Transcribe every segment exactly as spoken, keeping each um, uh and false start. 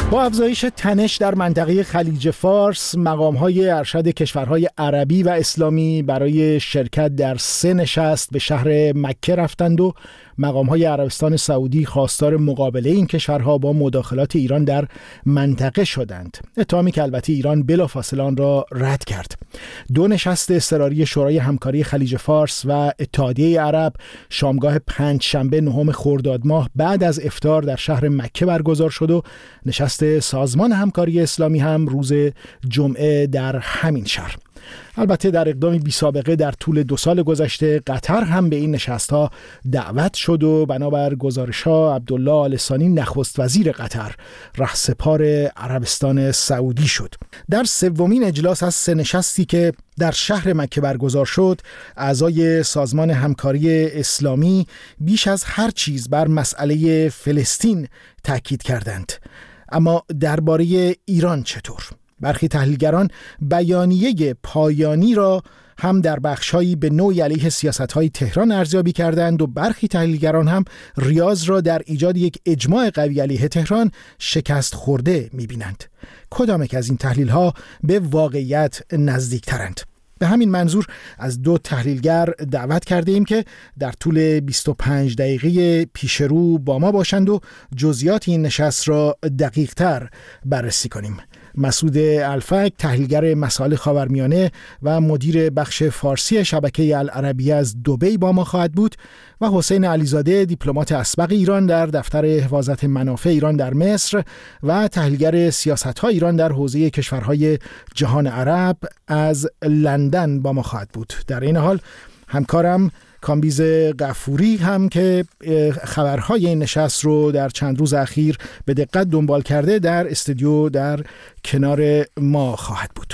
با افزایش تنش در منطقه خلیج فارس، مقام‌های ارشد کشورهای عربی و اسلامی برای شرکت در سه نشست به شهر مکه رفتند و مقام‌های عربستان سعودی خواستار مقابله این کشورها با مداخلات ایران در منطقه شدند. اتهامی که البته ایران بلافاصله آن را رد کرد. دو نشست اضطراری شورای همکاری خلیج فارس و اتحادیه عرب شامگاه پنج شنبه نهم خرداد ماه بعد از افطار در شهر مکه برگزار شد و نشست سازمان همکاری اسلامی هم روز جمعه در همین شهر. البته در اقدامی بی سابقه در طول دو سال گذشته قطر هم به این نشست‌ها دعوت شد و بنابر گزارش‌ها عبدالله آل ثانی نخست وزیر قطر رهسپار عربستان سعودی شد. در سومین اجلاس از سه نشستی که در شهر مکه برگزار شد، اعضای سازمان همکاری اسلامی بیش از هر چیز بر مسئله فلسطین تاکید کردند. اما درباره ایران چطور؟ برخی تحلیلگران بیانیه پایانی را هم در بخش‌هایی به نوعی علیه سیاست‌های تهران ارزیابی کردند و برخی تحلیلگران هم ریاض را در ایجاد یک اجماع قوی علیه تهران شکست خورده می‌بینند. کدام یک از این تحلیل‌ها به واقعیت نزدیک‌ترند؟ به همین منظور از دو تحلیلگر دعوت کرده ایم که در طول بیست و پنج دقیقه پیش رو با ما باشند و جزئیات این نشست را دقیق‌تر بررسی کنیم. مسعود الفک، تحلیلگر مسائل خاورمیانه و مدیر بخش فارسی شبکه العربیه از دبی با ما خواهد بود و حسین علیزاده، دیپلمات اسبق ایران در دفتر حفاظت منافع ایران در مصر و تحلیلگر سیاست‌های ایران در حوزه کشورهای جهان عرب از لندن با ما خواهد بود. در این حال همکارم کامبیز غفوری هم که خبرهای این نشست رو در چند روز اخیر به دقت دنبال کرده در استودیو در کنار ما خواهد بود.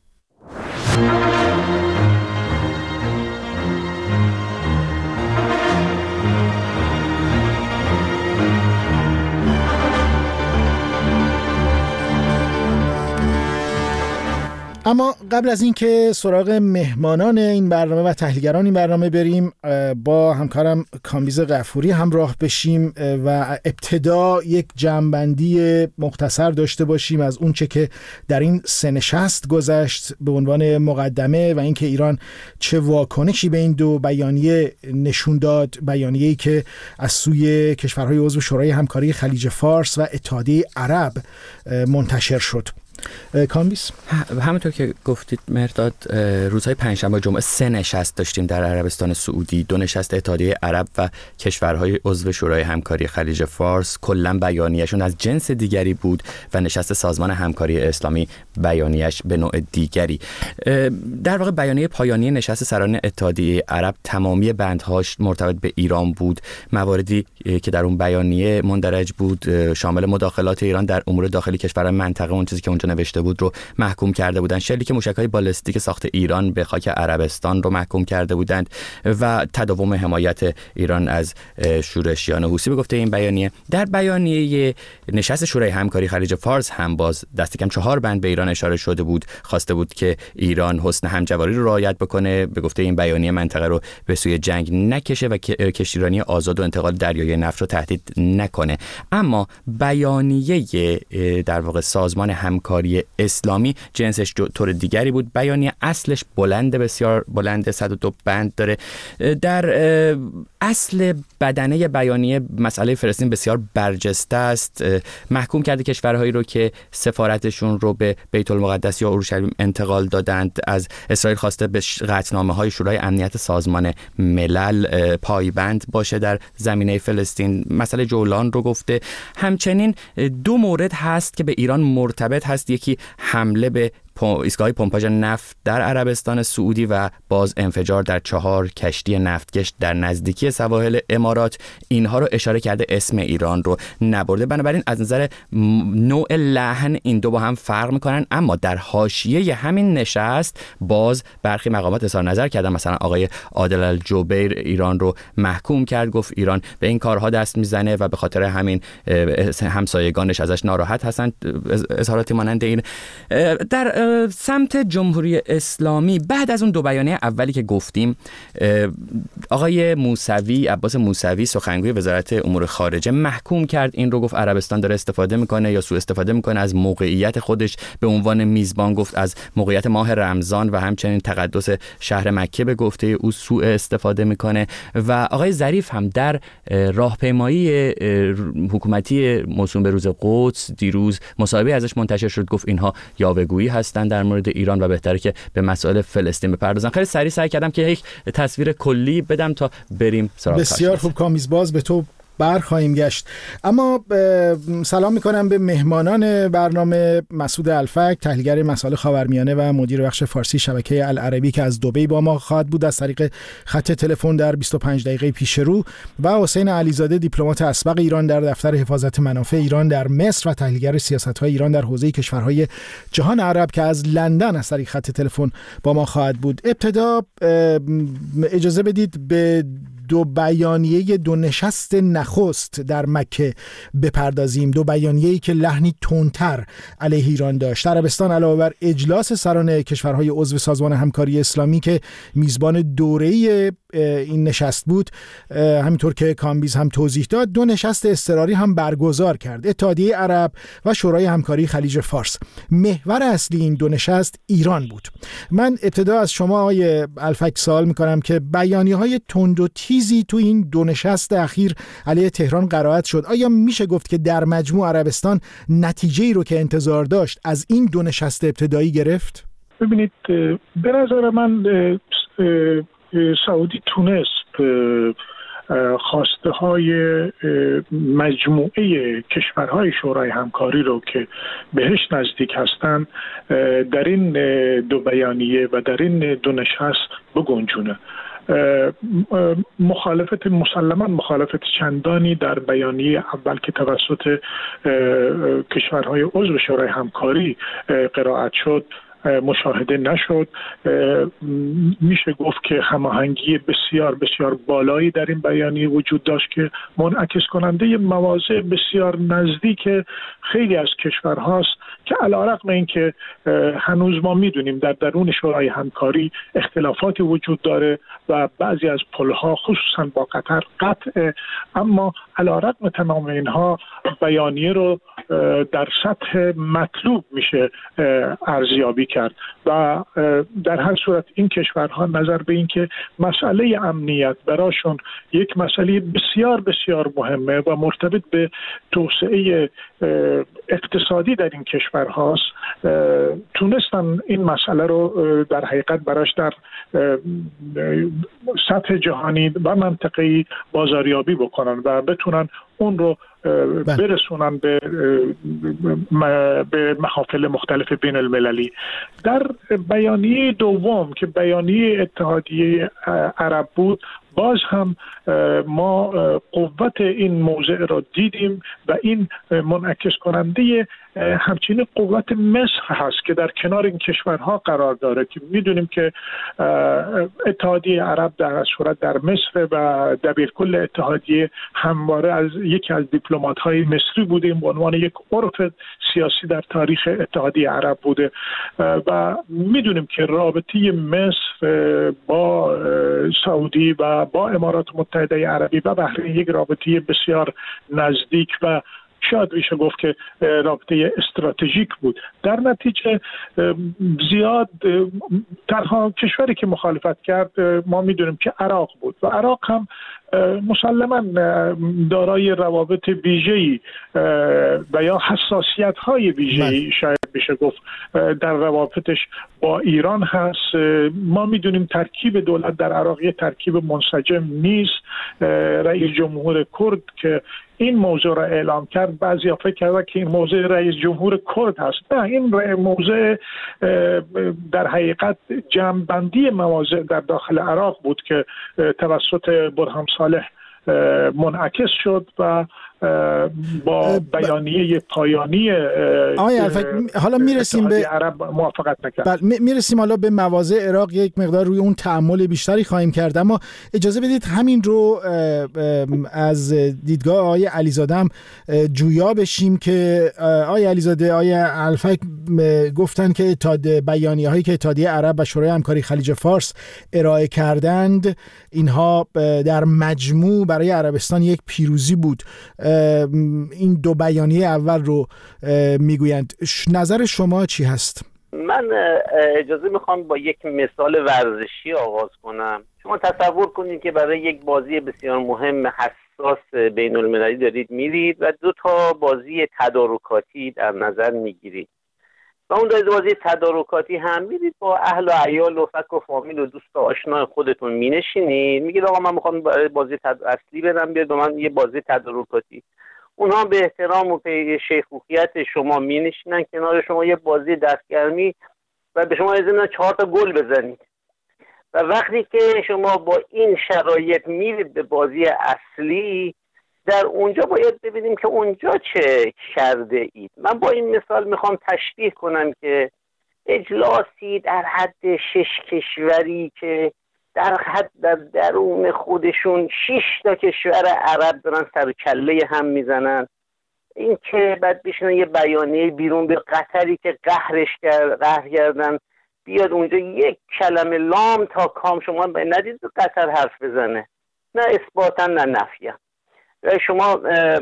اما قبل از این که سراغ مهمانان این برنامه و تحلیلگران این برنامه بریم، با همکارم کامبیز غفوری همراه بشیم و ابتدا یک جمع‌بندی مختصر داشته باشیم از اون چه که در این سه نشست گذشت به عنوان مقدمه و اینکه ایران چه واکنشی به این دو بیانیه نشون داد. بیانیه‌ای که از سوی کشورهای عضو شورای همکاری خلیج فارس و اتحادیه عرب منتشر شد. کامبیز، همونطور که گفتید مرداد، روزهای پنجشنبه و جمعه سه نشست داشتیم در عربستان سعودی، دو نشست اتحادیه عرب و کشورهای عضو شورای همکاری خلیج فارس. کلا بیانیه‌شون از جنس دیگری بود و نشست سازمان همکاری اسلامی بیانیه‌اش به نوع دیگری. در واقع بیانیه پایانی نشست سران اتحادیه عرب تمامی بندهاش مرتبط به ایران بود. مواردی که در اون بیانیه مندرج بود شامل مداخلات ایران در امور داخلی کشور منطقه، اون چیزی که اونجا نوشته بود رو محکوم کرده بودند. شلیک موشک‌های بالستیک ساخت ایران به خاک عربستان رو محکوم کرده بودند و تداوم حمایت ایران از شورشیان حوثی به گفته این بیانیه. در بیانیه نشست شورای همکاری خلیج فارس هم باز دست کم چهار بند به ایران اشاره شده بود. خواسته بود که ایران حسن همجواری رو رعایت بکنه، به گفته این بیانیه منطقه رو به سوی جنگ نکشه و کشتیرانی آزاد و انتقال دریایی نفت رو تهدید نکنه. اما بیانیه در واقع سازمان همکاری اسلامی جنسش طور دیگری بود. بیانیه اصلش بلند، بسیار بلند، صد و دو بند داره. در اصل بدنه بیانیه مسئله فلسطین بسیار برجسته است. محکوم کرده کشورهایی رو که سفارتشون رو به بیت المقدس یا اورشلیم انتقال دادند. از اسرائیل خواسته به قطعنامه‌های شورای امنیت سازمان ملل پایبند باشه در زمینه فلسطین. مسئله جولان رو گفته. همچنین دو مورد هست که به ایران مرتبط هست. یکی حمله به ایستگاه پمپاژ نفت در عربستان سعودی و باز انفجار در چهار کشتی نفتکش در نزدیکی سواحل امارات. اینها رو اشاره کرده، اسم ایران رو نبرده. بنابراین از نظر نوع لحن این دو با هم فرق میکنن. اما در حاشیه همین نشست باز برخی مقامات اظهار نظر کردن. مثلا آقای عادل الجبیر ایران رو محکوم کرد، گفت ایران به این کارها دست میزنه و به خاطر همین همسایگانش ازش ناراحت هستند. اظهاراتی مانند این. در سمت جمهوری اسلامی بعد از اون دو بیانیه اولی که گفتیم، آقای موسوی، عباس موسوی سخنگوی وزارت امور خارجه محکوم کرد این رو، گفت عربستان داره استفاده میکنه یا سوء استفاده میکنه از موقعیت خودش به عنوان میزبان، گفت از موقعیت ماه رمضان و همچنین تقدس شهر مکه به گفته او سوء استفاده میکنه. و آقای ظریف هم در راهپیمایی حکومتی موسوم به روز قدس دیروز مصاحبه ازش منتشر شد، گفت اینها یاوه‌گویی هستن در مورد ایران و بهتره که به مسائل فلسطین بپردازن. خیلی سریع سعی کردم که یک تصویر کلی بدم تا بریم سراغ. بسیار خوب کامیز، باز به تو بر خواهیم گشت. اما سلام میکنم به مهمانان برنامه: مسعود الفک، تحلیلگر مسائل خاورمیانه و مدیر بخش فارسی شبکه العربی که از دبی با ما خواهد بود از طریق خط تلفن در بیست و پنج دقیقه پیش رو، و حسین علیزاده، دیپلمات اسبق ایران در دفتر حفاظت منافع ایران در مصر و تحلیلگر سیاست‌های ایران در حوزه کشورهای جهان عرب که از لندن از طریق خط تلفن با ما خواهد بود. ابتدا اجازه بدید به دو بیانیه دو نشست نخست در مکه بپردازیم، دو بیانیه‌ای که لحنی تندتر علیه ایران داشت. عربستان علاوه بر اجلاس سران کشورهای عضو سازمان همکاری اسلامی که میزبان دوره‌ای این نشست بود، همینطور که کامبیز هم توضیح داد، دو نشست اضطراری هم برگزار کرد: اتحادیه عرب و شورای همکاری خلیج فارس. محور اصلی این دو نشست ایران بود. من ابتدا از شما آقای الفک سوال میکنم که بیانیه‌های تند و تیزی تو این دو نشست اخیر علیه تهران قرائت شد. آیا میشه گفت که در مجموع عربستان نتیجه‌ای رو که انتظار داشت از این دو نشست ابتدایی گرفت؟ ببینید، به نظر من سعودی تونست خواسته های مجموعه کشورهای شورای همکاری رو که بهش نزدیک هستن در این دو بیانیه و در این دو نشست بگنجونه. مخالفت مسلما مخالفت چندانی در بیانیه اول که توسط کشورهای عضو شورای همکاری قرائت شد مشاهده نشد. میشه گفت که هماهنگی بسیار بسیار بالایی در این بیانیه وجود داشت که منعکس کننده مواضع بسیار نزدیک خیلی از کشورهاست که علی‌رغم اینکه هنوز ما میدونیم در درون شورای همکاری اختلافاتی وجود داره و بعضی از پلها خصوصا با قطر قطع، اما علی‌رغم تمام اینها بیانیه رو در سطح مطلوب میشه ارزیابی کرد و در هر صورت این کشورها نظر به این که مسئله امنیت براشون یک مسئله بسیار بسیار مهمه و مرتبط به توسعه اقتصادی در این کشورهاست، تونستن این مسئله رو در حقیقت براش در سطح جهانی و منطقه‌ای بازاریابی بکنن و بتونن اون رو برسونن به به محافل مختلف بین المللی. در بیانیه دوم که بیانیه اتحادیه عرب بود، باز هم ما قوت این موضع را دیدیم و این منعکس کننده همچنین قوت مصر هست که در کنار این کشورها قرار داره که میدونیم که اتحادیه عرب در صورت در مصر و دبیرکل اتحادیه همواره از یکی از دیپلمات‌های مصری بوده، به عنوان یک عرف سیاسی در تاریخ اتحادیه عرب بوده و میدونیم که رابطه مصر با سعودی و با امارات متحده عربی و بحرین یک رابطه بسیار نزدیک و شاید میشه گفت که رابطه استراتژیک بود. در نتیجه زیاد تنها کشوری که مخالفت کرد ما میدونیم که عراق بود و عراق هم مسلماً دارای روابط ویژه‌ای و یا حساسیت‌های ویژه‌ای شاید بشه گفت در روابطش با ایران هست. ما میدونیم ترکیب دولت در عراق یک ترکیب منسجم نیست. رئیس جمهور کرد که این موضوع را اعلام کرد، بعضیا فکر کردن که این موضوع رئیس جمهور کرد هست. نه، این موضوع در حقیقت جمع‌بندی مواضع در داخل عراق بود که توسط برهان صالح منعکس شد و با بیانیه پایانی آقای الفک حالا میرسیم به عرب موافقت نکرد. بله میرسیم حالا به مواضع عراق، یک مقدار روی اون تأمل بیشتری خواهیم کرد، اما اجازه بدید همین رو از دیدگاه آقای علیزاده هم جویا بشیم که آقای علیزاده، آقای الفک گفتن که اتحاد بیانیه هایی که اتحادیه عرب و شورای همکاری خلیج فارس ارائه کردند اینها در مجموع برای عربستان یک پیروزی بود. این دو بیانیه اول رو میگویند. نظر شما چی هست؟ من اجازه میخوام با یک مثال ورزشی آغاز کنم. شما تصور کنید که برای یک بازی بسیار مهم حساس بین المللی دارید میرید و دو تا بازی تدارکاتی در نظر میگیرید و اون دو بازی تدارکاتی هم میرید با اهل و عیال و فک و فامیل و دوست و آشنای خودتون مینشینید، میگید آقا من میخوام بازی تد... اصلی برم بیاد و من یه بازی تدارکاتی. اونها به احترام و به شیخوخیت شما مینشینن کنار شما یه بازی دستگرمی و به شما اجازه میدن چهار تا گل بزنید و وقتی که شما با این شرایط میرید به بازی اصلی، در اونجا باید ببینیم که اونجا چه کرده اید. من با این مثال میخوام تشبیه کنم که اجلاسی در حد شش کشوری که در حد در درون خودشون شش تا کشور عرب دارن سر کله هم میزنن، این که بعد بشنن یه بیانیه بیرون به قطری که قهرش کرد قهر کردن بیاد اونجا یک کلمه لام تا کام شما ندید قطر حرف بزنه، نه اثباتا نه نفیا. شما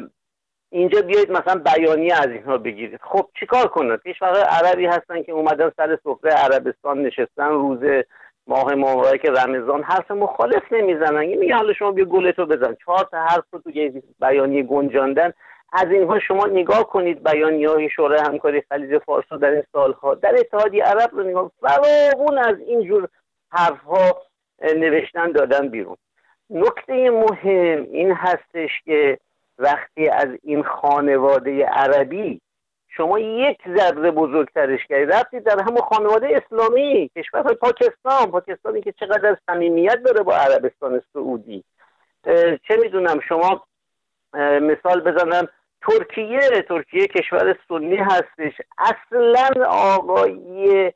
اینجا بیایید مثلا بیانیه از اینها بگیرید. خب چیکار کنید؟ کشورهای عربی هستن که اومدن سر سفره عربستان نشستن، روز ماه مبارک رمضان حرف مخالف نمیزنن، میگن حالا شما بیا گلتو بزن، چهار تا حرف رو تو بیانیه گنجاندن. از اینها شما نگاه کنید بیانیه‌های شورای همکاری خلیج فارس رو در این سالها در اتحادیه عرب رو نگاه، فراوون از اینجور حرفها نوشتن دادن بیرون. نکته مهم این هستش که وقتی از این خانواده عربی شما یک ذره بزرگترش کردید رفتید در همون خانواده اسلامی، کشور پاکستان پاکستانی که چقدر صمیمیت داره با عربستان سعودی، چه میدونم شما مثال بزنم ترکیه ترکیه کشور سنی هستش، اصلا آقای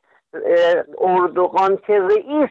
اردوغان که رئیس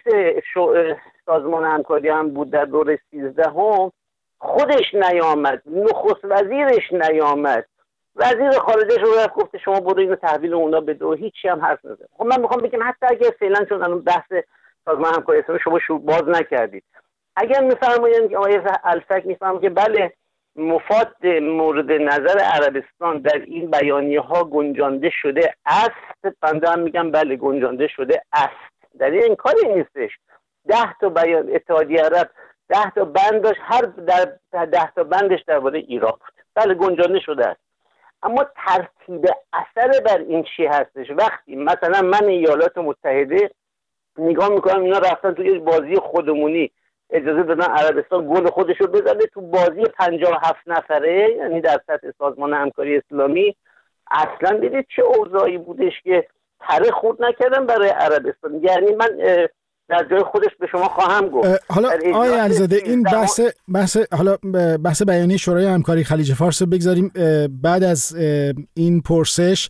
سازمان همکاری هم بود در دور سیزدهم خودش نیامد، نخست وزیرش نیامد، وزیر خارجش رو رفت گفته شما برو اینو تحویل اونا بده و هیچی هم حرف نزد. خب من میخوام بگم حتی اگر فعلا چون الان بحث سازمان همکاری اسلامی شما شو باز نکردید، اگر میفرمایید که آقای الفک میفهمم که بله مفاد مورد نظر عربستان در این بیانیه ها گنجانده شده است، بنده هم میگم بله گنجانده شده است، در این کاری نیستش. ده تا بیان اتحادیه عرب ده تا بند داشت، هر در ده تا بندش درباره عراق بود، بله گنجانده شده است، اما ترتیب اثر بر این چی هستش؟ وقتی مثلا من ایالات متحده نگاه میکنم اینا رفتن توی بازی خودمونی اجازه دادن عربستان گل خودش رو بزنه تو بازی پنجاه و هفت نفره، یعنی در سطح سازمان همکاری اسلامی، اصلا دیدید چه اوضاعی بودش که پره خورد نکردن برای عربستان. یعنی من در جای خودش به شما خواهم گفت حالا آقای علیزاده این بحث بحث حالا بحث بیانیه شورای همکاری خلیج فارس رو بگذاریم بعد از این پرسش،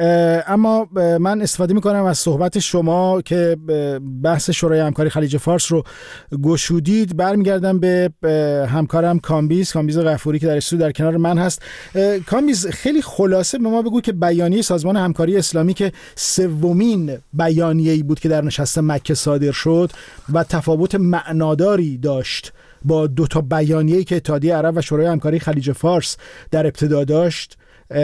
اما من استفاده میکنم از صحبت شما که بحث شورای همکاری خلیج فارس رو گشودید. برمیگردم به همکارم کامبیز کامبیز غفوری که در استودیو در کنار من هست. کامبیز خیلی خلاصه به ما بگو که بیانیه سازمان همکاری اسلامی که سومین بیانیه‌ای بود که در نشست مکه صادر شد و تفاوت معناداری داشت با دو تا بیانیه‌ای که اتحادیه عرب و شورای همکاری خلیج فارس در ابتدا داشت،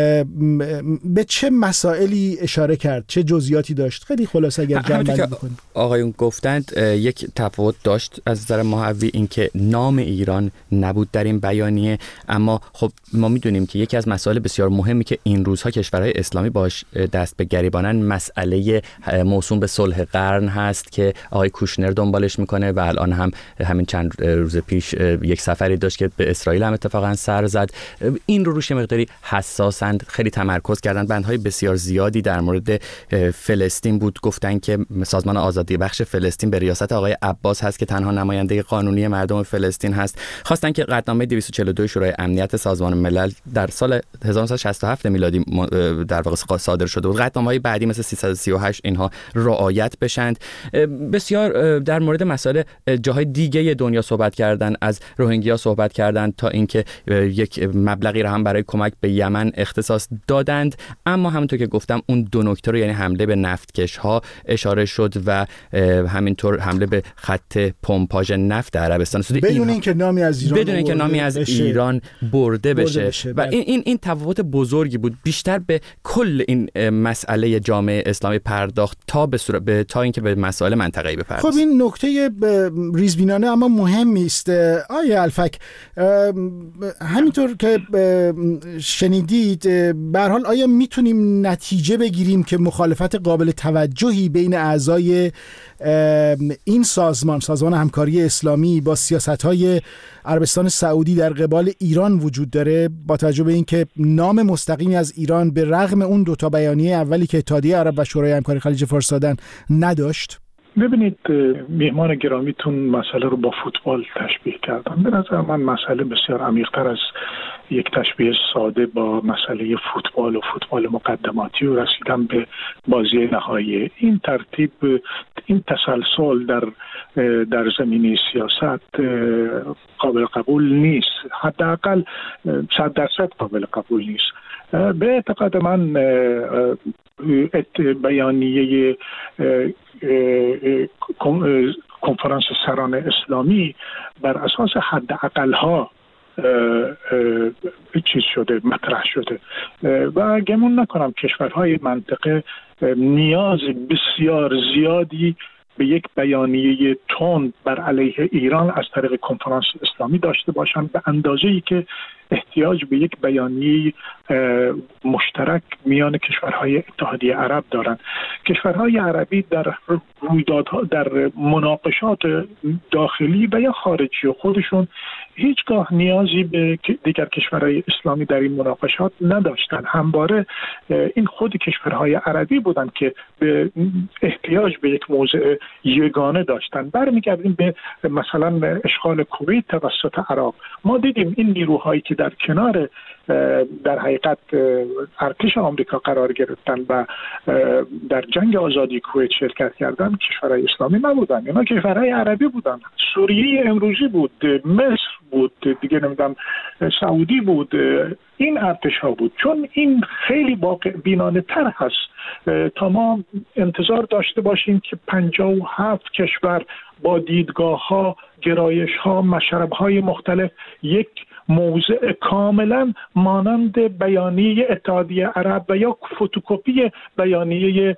به چه مسائلی اشاره کرد، چه جزئیاتی داشت؟ خیلی خلاصه اگر جمع‌بندی بکنید. آقایون گفتند یک تفاوت داشت از نظر محوی، این که نام ایران نبود در این بیانیه، اما خب ما میدونیم که یکی از مسائل بسیار مهمی که این روزها کشورهای اسلامی باش دست به گریبانن مسئله موسوم به صلح قرن هست که آقای کوشنر دنبالش میکنه و الان هم همین چند روز پیش یک سفری داشت که به اسرائیل هم اتفاقا سر زد. این رو روش مقداری حساس اساساً خیلی تمرکز کردن. بندهای بسیار زیادی در مورد فلسطین بود، گفتن که سازمان آزادی بخش فلسطین به ریاست آقای عباس هست که تنها نماینده قانونی مردم فلسطین هست. خواستن که قطعنامه دویست و چهل و دو شورای امنیت سازمان ملل در سال هزار و نهصد و شصت و هفت میلادی در واقع صادر شده بود، قطعنامه‌های بعدی مثل سیصد و سی و هشت اینها رعایت بشند. بسیار در مورد مسائل جاهای دیگه دنیا صحبت کردن، از روهینگیا صحبت کردن تا اینکه یک مبلغی را هم برای کمک به یمن اختصاص دادند. اما همونطور که گفتم اون دو نکته رو، یعنی حمله به نفتکش ها اشاره شد و همینطور حمله به خط پمپاژ نفت عربستان سعودی بدون اینکه نامی از ایران بدون اینکه نامی از بشه. ایران برده بشه, برده بشه. و این این این تفاوت بزرگی بود. بیشتر به کل این مسئله جامعه اسلامی پرداخت تا به صورت به تا اینکه به مسائل منطقه‌ای بپردازه. خب این نکته ریزبینانه اما مهمی است. آیه الفک، همینطور که شنیدید، به هر حال آیا میتونیم نتیجه بگیریم که مخالفت قابل توجهی بین اعضای این سازمان سازمان همکاری اسلامی با سیاست‌های عربستان سعودی در قبال ایران وجود داره، با توجه به اینکه نام مستقیمی از ایران به رغم اون دو تا بیانیه اولی که اتحادیه عرب و شورای همکاری خلیج فارس دادن نداشت؟ ببینید، میهمان گرامیتون مسئله رو با فوتبال تشبیه کردن. به نظر من مسئله بسیار عمیق‌تر از یک تشبیه ساده با مسئله فوتبال و فوتبال مقدماتی و رسیدن به بازی نهایی. این ترتیب، این تسلسل در در زمینه سیاست قابل قبول نیست، حداقل صد درصد قابل قبول نیست. به اعتقاد من بیانیه کنفرانس سران اسلامی بر اساس حداقل‌ها چیز شده، مطرح شده و گمان نکنم کشورهای منطقه نیاز بسیار زیادی به یک بیانیه تند بر علیه ایران از طریق کنفرانس اسلامی داشته باشند، به اندازه‌ای که احتیاج به یک بیانیه مشترک میان کشورهای اتحادیه عرب دارند. کشورهای عربی در رویدادها، در مناقشات داخلی و یا خارجی خودشون هیچگاه نیازی به دیگر کشورهای اسلامی در این مناقشات نداشتند. همواره این خود کشورهای عربی بودند که به احتیاج به یک موضع یگانه داشتند. برمیگردیم به مثلا اشغال کویت توسط عراق. ما دیدیم این نیروهایی که در کنار در حقیقت ارتش آمریکا قرار گرفتن و در جنگ آزادی کویت شرکت کردن کشورهای اسلامی نبودن، اینا کشورهای عربی بودن. سوریه امروزی بود، مصر بود، دیگه نمیدونم سعودی بود، این ارتش ها بود. چون این خیلی واقع بینانه تر هست تا ما انتظار داشته باشیم که پنجاه و هفت کشور با دیدگاه ها، گرایش ها، مشرب های مختلف یک موضع کاملا مانند بیانیه اتحادیه عرب و یا فتوکپی بیانیه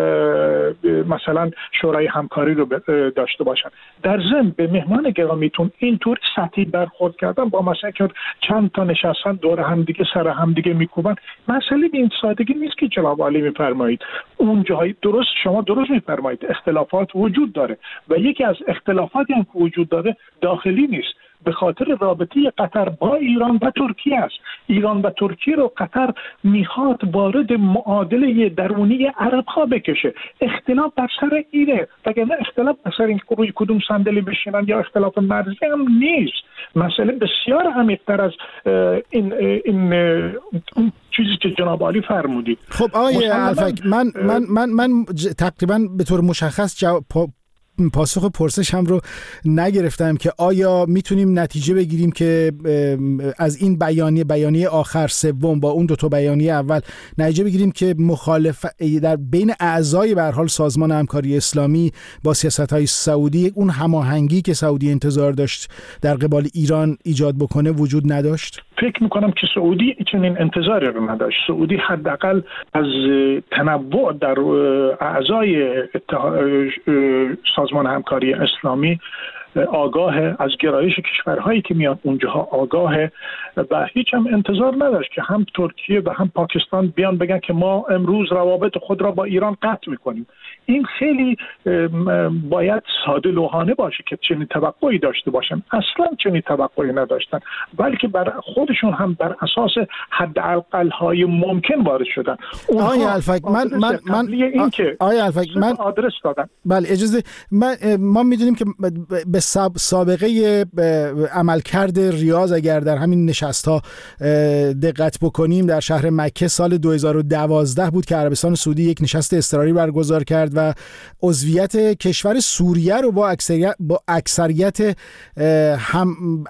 مثلا شورای همکاری رو داشته باشن. در ضمن به مهمان گرامیتون اینطور سطحی برخورد کردن با مثلا که چند تا نشستن دور هم دیگه سر هم دیگه میکوبن. مسئله به این سادگی نیست که جناب عالی میفرمایید. اون جایی درست، شما درست میفرمایید، اختلافات وجود داره و یکی از اختلافاتی هم که وجود داره داخلی نیست، به خاطر رابطه قطر با ایران و ترکیه است. ایران و ترکیه رو قطر میخواد وارد معادله درونی عرب ها بکشه. اختلاف بر سر اینه، وگرنه اختلاف بر سر این روی کدوم صندلی بشینن یا اختلاف مرزی هم نیست. مسئله بسیار عمیق‌تر از این این اون چیزی که جناب عالی فرمودید. خب آقای الفک، من من من من تقریبا به طور مشخص جواب پاسخ پرسشم رو نگرفتم که آیا میتونیم نتیجه بگیریم که از این بیانیه بیانیه آخر سوم با اون دو تا بیانیه اول نتیجه بگیریم که مخالف در بین اعضای به هر حال سازمان همکاری اسلامی با سیاست‌های سعودی اون هماهنگی که سعودی انتظار داشت در قبال ایران ایجاد بکنه وجود نداشت؟ فکر میکنم که سعودی چنین انتظاری رو نداشت. سعودی حداقل از تنوع در اعضای سازمان همکاری اسلامی آگاه، از گرایش کشورهایی که میان اونجاها آگاه و هیچ هم انتظار نداشت که هم ترکیه و هم پاکستان بیان بگن که ما امروز روابط خود را با ایران قطع میکنیم. این خیلی باید ساده لوحانه باشه که چنین توقعی داشته باشن. اصلا چنین توقعی نداشتن، بلکه بر خودشون هم بر اساس حداقل های ممکن وارد شدن. آقای الفک من من من آقای الفک من آدرس دادن. بله اجازه من ما میدونیم که به سابقه عملکرد ریاض اگر در همین نشست‌ها دقت بکنیم، در شهر مکه سال دو هزار و دوازده بود که عربستان سعودی یک نشست اضطراری برگزار کرد و عضویت کشور سوریه رو با اکثریت با اکثریت هم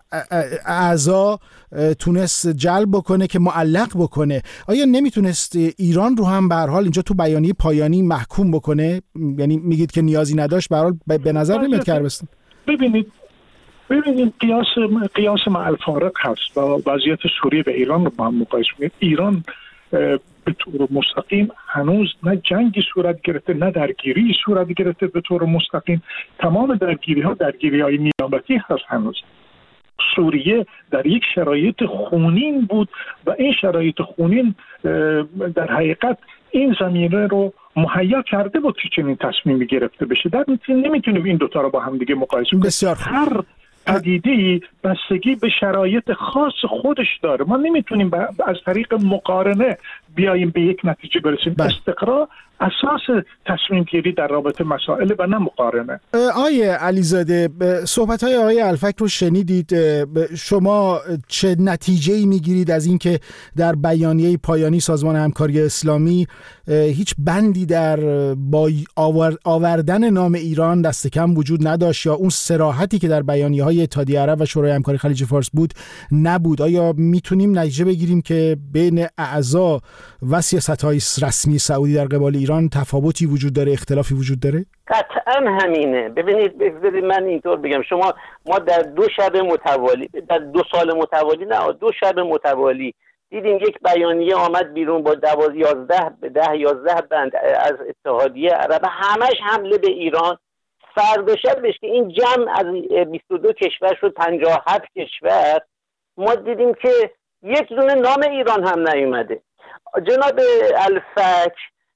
اعضا تونست جلب بکنه که معلق بکنه. آیا نمیتونست ایران رو هم به هر حال اینجا تو بیانیه پایانی محکوم بکنه؟ یعنی میگید که نیازی نداشت، به هر حال به نظر نمیاد که عربستان. ببینید ببینید قیاس قیاس مع الفارق هست و وضعیت سوریه و ایران رو با هم مقایسه کنید. ایران به طور مستقیم هنوز نه جنگی صورت گرفته نه درگیری صورت گرفته به طور مستقیم. تمام درگیری ها درگیری های نیابتی هست. هنوز سوریه در یک شرایط خونین بود و این شرایط خونین در حقیقت این زمینه رو مهیا کرده بود که چنین تصمیمی گرفته بشه. در نتیجه نمیتونیم این دوتا رو با هم دیگه مقایسه کنیم. بسیار هر پدیده‌ای بستگی به شرایط خاص خودش داره. ما نمیتونیم از طریق مقارنه بیاییم به یک نتیجه برسیم. استقرا اساس تصمیم گیری در رابطه مسائل و نه مقارنه. آقای علیزاده، صحبت‌های آقای الفک رو شنیدید. شما چه نتیجه‌ای میگیرید از اینکه در بیانیه پایانی سازمان همکاری اسلامی هیچ بندی در با آوردن نام ایران دست کم وجود نداشت یا اون صراحتی که در بیانیه‌های اتحادیه عرب و شورای همکاری خلیج فارس بود نبود؟ آیا میتونیم نتیجه بگیریم که بین اعضا و سیاست‌های رسمی سعودی در قبال ایران تفاوتی وجود داره، اختلافی وجود داره؟ قطعا همینه. ببینید ببینید من اینطور بگم، شما ما در دو شب متوالی در دو سال متوالی نه دو شب متوالی دیدیم یک بیانیه آمد بیرون با دوازده یازده به ده یازده بند از اتحادیه عرب، همش حمله به ایران. فردا شبش که این جمع از بیست و دو کشور شد پنجاه و هفت کشور، ما دیدیم که یک دونه نام ایران هم نیومده. جناب الفک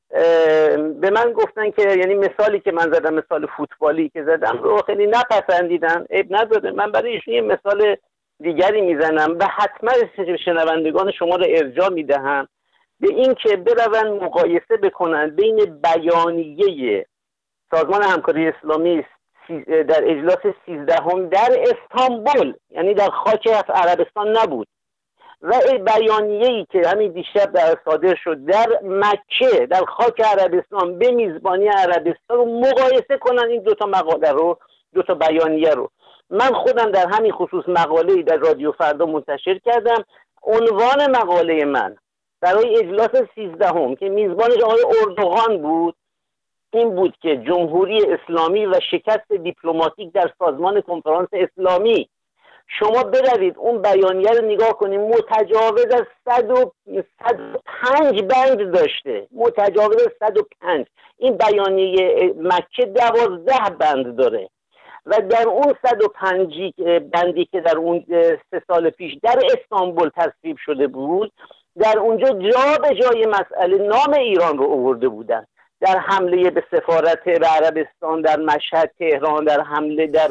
به من گفتن که یعنی مثالی که من زدم، مثال فوتبالی که زدم رو خیلی نپسندیدن. عیب نداره، من برای ایشون یه مثال دیگری میزنم و حتما شنوندگان شما رو ارجاع میدهم به این که برون مقایسه بکنن بین بیانیه سازمان همکاری اسلامی در اجلاس سیزدهم در استانبول، یعنی در خاک عربستان نبود، و بیانیه‌ای که همین دیشب در صادر شد در مکه در خاک عربستان به میزبانی عربستان، رو مقایسه کنن این دوتا مقاله رو، دوتا بیانیه رو. من خودم در همین خصوص مقاله‌ای در رادیو فردا منتشر کردم. عنوان مقاله من برای اجلاس سیزدهم که میزبانش آقای اردوغان بود این بود که جمهوری اسلامی و شکست دیپلماتیک در سازمان کنفرانس اسلامی. شما بروید اون بیانیه رو نگاه کنید، متجاوز از صد و پنج بند داشته، متجاوز از صد و پنج. این بیانیه مکه دوازده بند داره و در اون صد و پنج بندی که در اون سه سال پیش در استانبول تصویب شده بود، در اونجا جا به جای مسئله نام ایران رو آورده بودن. در حمله به سفارت به عربستان در مشهد، تهران، در حمله در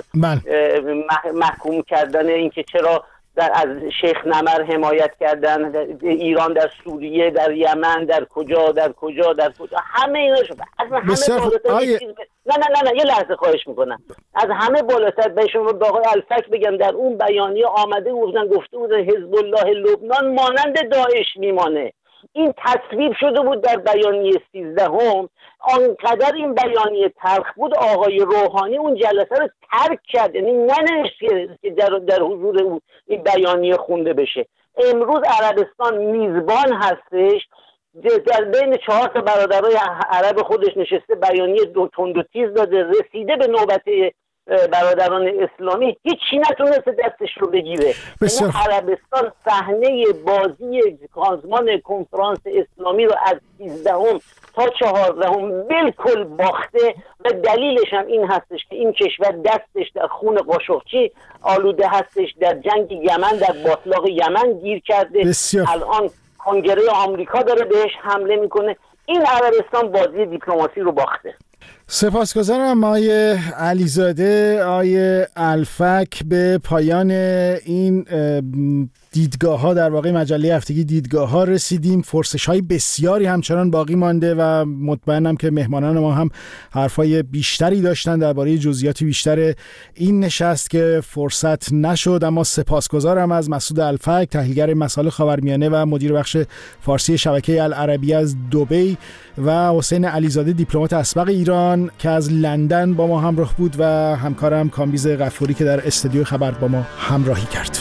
محکوم کردن اینکه چرا در از شیخ نمر حمایت کردن، در ایران در سوریه، در یمن، در کجا در کجا در کجا، همه اینا شد. از همه بالاتر آیه... نه نه نه نه یه لحظه خواهش میکنم، از همه بالاتر به شما به آقای الفک بگم در اون بیانیه آمده بودن گفته بودن حزب الله لبنان مانند داعش میمانه. این تصویب شده بود در بیانیه سیزدهم. آنقدر این بیانیه تلخ بود آقای روحانی اون جلسه رو ترک کرد، یعنی ننوشت که در, در حضور اون این بیانیه خونده بشه. امروز عربستان میزبان هستش، در بین چهار تا برادرای عرب خودش نشسته، بیانیه دو تند و تیز داده، رسیده به نوبت برادران اسلامی هیچی نتونسته دستش رو بگیره. بسیار عربستان صحنه بازی سازمان کنفرانس اسلامی رو از سیزدهم تا چهاردهم بالکل باخته و دلیلش هم این هستش که این کشور دستش در خون قاشقچی آلوده هستش، در جنگ یمن، در باطلاق یمن گیر کرده. بسیار. الان کنگره آمریکا داره بهش حمله میکنه. این عربستان بازی دیپلماسی رو باخته. سپاسگزارم آقای علیزاده. آقای الفک، به پایان این دیدگاه ها، در واقع مجله هفتگی دیدگاه ها رسیدیم. فرصش های بسیاری همچنان باقی مانده و مطمئنم که مهمانان ما هم حرفای بیشتری داشتن درباره جزئیات بیشتر این نشست که فرصت نشد. اما سپاسگزارم از مسعود الفک، تحلیلگر مسائل خاورمیانه و مدیر بخش فارسی شبکه العربیه از دبی، و حسین علیزاده، دیپلمات اسبق ایران که از لندن با ما همراه بود، و همکارم کامبیز غفوری که در استودیو خبر با ما همراهی کرد.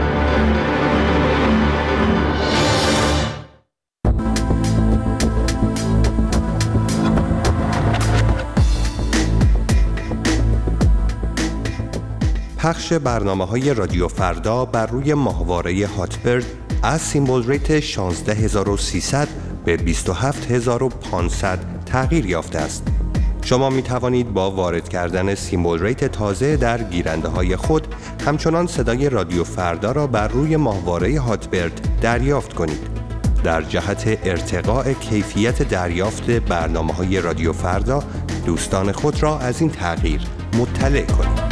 پخش برنامه‌های رادیو فردا بر روی ماهواره هاتبرد از سیمبل ریت شانزده هزار و سیصد به بیست و هفت هزار و پانصد تغییر یافته است. شما می توانید با وارد کردن سیمبل ریت تازه در گیرنده های خود همچنان صدای رادیو فردا را بر روی ماهواره هاتبرد دریافت کنید. در جهت ارتقاء کیفیت دریافت برنامه‌های رادیو فردا، دوستان خود را از این تغییر مطلع کنید.